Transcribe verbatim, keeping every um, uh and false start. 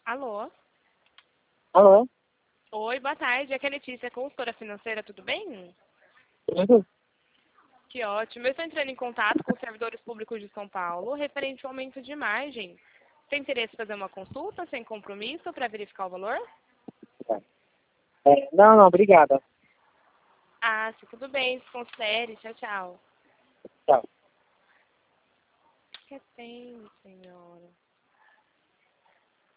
Alô? Alô? Oi, boa tarde. Aqui é a Letícia, consultora financeira, tudo bem? Tudo? Que ótimo. Eu estou entrando em contato com os servidores públicos de São Paulo referente ao aumento de margem. Tem interesse em fazer uma consulta sem compromisso para verificar o valor? É, não, não, obrigada. Ah, sim, tudo bem. Se considere. Tchau, tchau. Tchau. Que tem, senhora?